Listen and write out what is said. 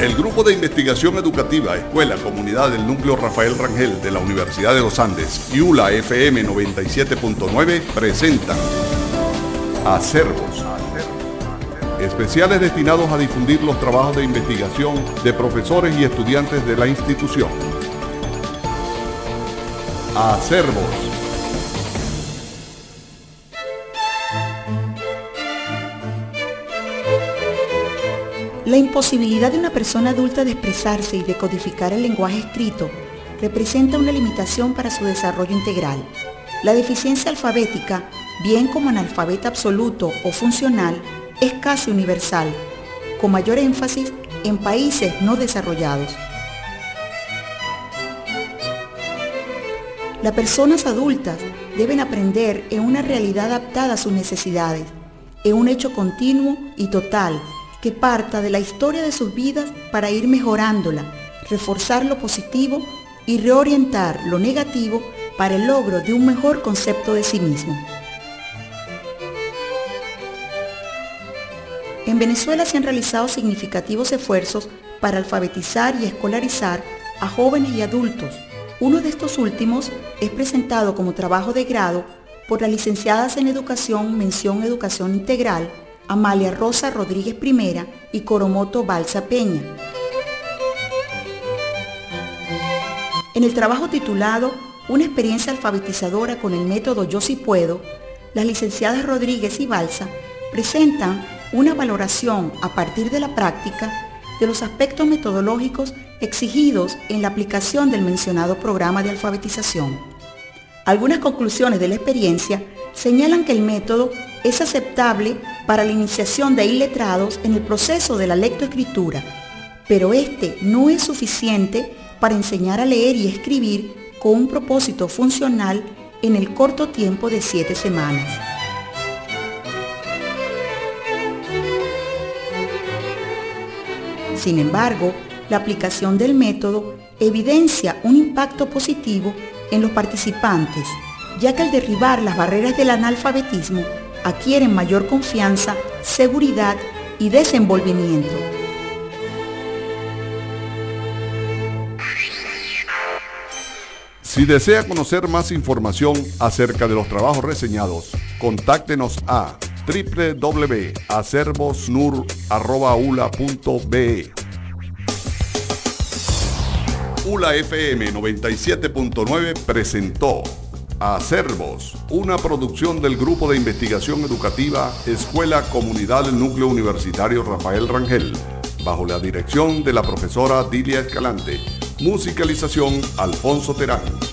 El Grupo de Investigación Educativa, Escuela Comunidad del Núcleo Rafael Rangel de la Universidad de los Andes y ULA FM 97.9 presentan Acervos, especiales destinados a difundir los trabajos de investigación de profesores y estudiantes de la institución. Acervos. La imposibilidad de una persona adulta de expresarse y de codificar el lenguaje escrito representa una limitación para su desarrollo integral. La deficiencia alfabética, bien como analfabeta absoluto o funcional, es casi universal, con mayor énfasis en países no desarrollados. Las personas adultas deben aprender en una realidad adaptada a sus necesidades, en un hecho continuo y total que parta de la historia de sus vidas para ir mejorándola, reforzar lo positivo y reorientar lo negativo para el logro de un mejor concepto de sí mismo. En Venezuela se han realizado significativos esfuerzos para alfabetizar y escolarizar a jóvenes y adultos. Uno de estos últimos es presentado como trabajo de grado por las licenciadas en Educación, Mención Educación Integral, Amalia Rosa Rodríguez I y Coromoto Balsa Peña. En el trabajo titulado Una experiencia alfabetizadora con el método Yo Sí Puedo, las licenciadas Rodríguez y Balsa presentan una valoración a partir de la práctica de los aspectos metodológicos exigidos en la aplicación del mencionado programa de alfabetización. Algunas conclusiones de la experiencia señalan que el método es aceptable para la iniciación de iletrados en el proceso de la lectoescritura, pero este no es suficiente para enseñar a leer y escribir con un propósito funcional en el corto tiempo de 7 semanas. Sin embargo, la aplicación del método evidencia un impacto positivo en los participantes, ya que al derribar las barreras del analfabetismo, adquieren mayor confianza, seguridad y desenvolvimiento. Si desea conocer más información acerca de los trabajos reseñados, contáctenos a www.acervosnur@ula.be. ULA FM 97.9 presentó Acervos, una producción del Grupo de Investigación Educativa Escuela Comunidad del Núcleo Universitario Rafael Rangel, bajo la dirección de la profesora Dilia Escalante. Musicalización Alfonso Terán.